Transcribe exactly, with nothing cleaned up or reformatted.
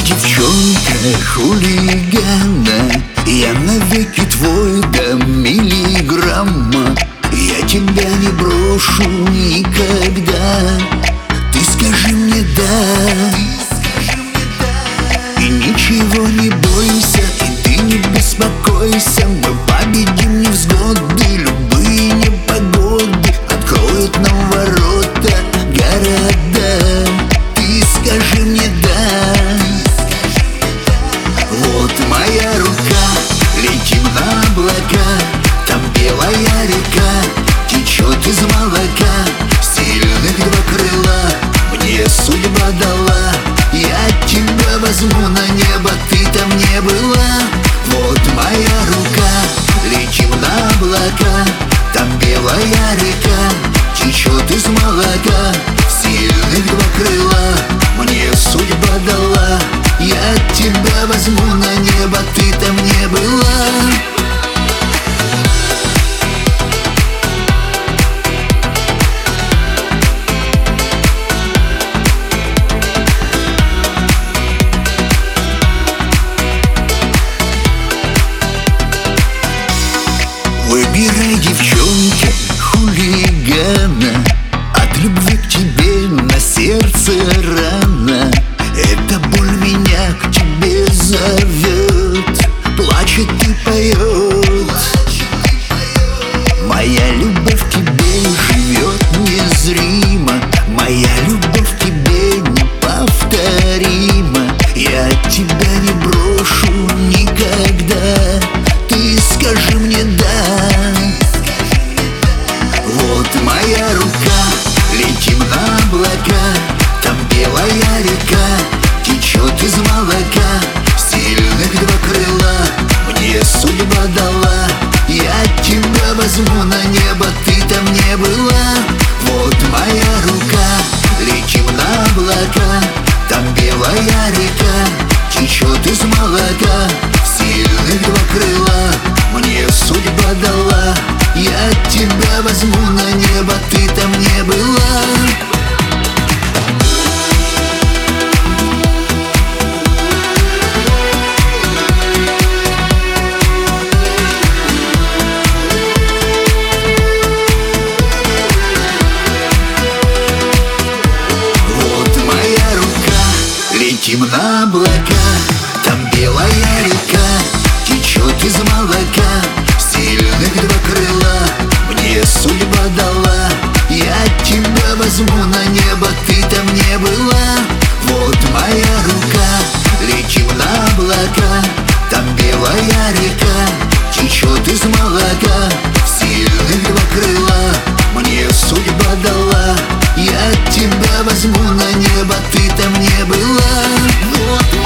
девчонка хулигана, я навеки твой до миллиграмма. Я тебя не брошу никогда. Ты скажи мне «да», и ничего не бойся, и ты не беспокойся. Мы победим невзгоды, любые непогоды откроют нам ворота города. Ты скажи мне «да». Вот моя рука, летим на облака. Там белая река течет из молока. Сильных два крыла мне судьба дала. Я тебя возьму на небо, ты там не была. Вот моя рука, летим на облака. Там белая река течет из молока. Сильных два крыла мне судьба дала. Я тебя возьму на небо, ты там не была. Выбирай, девчонка, хулигана. От любви к тебе на сердце рана. Эта боль меня к тебе зовет, плачет и поет. Моя любовь к тебе живет незримо. Моя любовь к тебе неповторима. Я тебя не брошу никогда. Ты скажи мне «да». Вот моя рука, летим на облака. Там белая река течет из молока. Сильных два крыла мне судьба дала. Я тебя возьму на небо, ты там не была. Вот моя рука, летим на облака. Там белая река течет из молока. Сильных два крыла мне судьба дала. Я тебя возьму на небо, ты там не была. Вот моя рука, летим на облака. Там белая река течет из молока. Сильных два крыла мне судьба дала. Я тебя возьму на небо, ты там не была. Вот моя рука, летим на облака. Там белая река течет из молока. Сильных два крыла мне судьба дала. Я тебя возьму на небо, ты там не была. Вот